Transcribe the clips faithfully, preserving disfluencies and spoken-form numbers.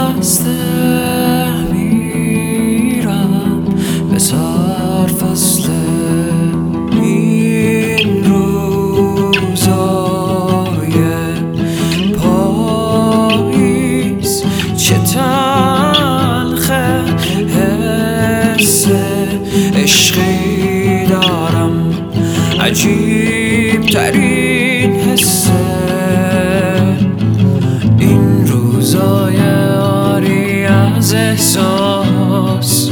خسته میرم به سر فصل این روزای پاییز. چه تلخه حس عشقی دارم، عجیب ترین حسه این روزای آری از احساس.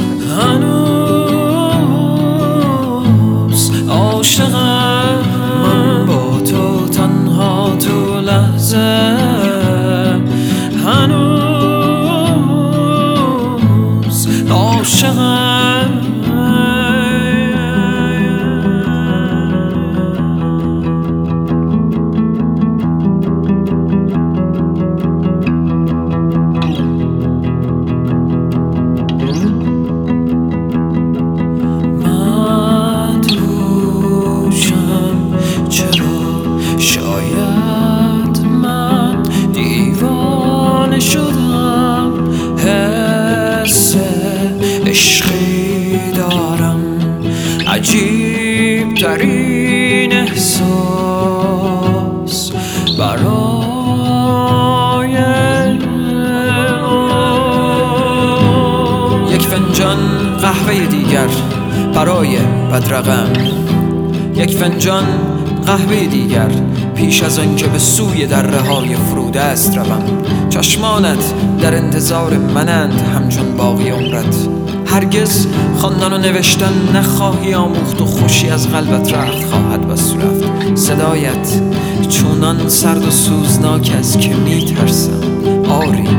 هنوز عاشقم من با تو تنها تو لحظه، هنوز عاشقم. شدم حس عشقی دارم، عجیب ترین احساس برای یک فنجان قهوه دیگر برای بدرقم، یک فنجان قهوه دیگر پیش از آن که به سوی دره های فرودست روم. چشمانت در انتظار منند همچون باقی عمرت، هرگز خواندن و نوشتن نخواهی آموخت و خوشی از قلبت رخت خواهد بسو رفت. صدایت چونان سرد و سوزناک است که می ترسم آری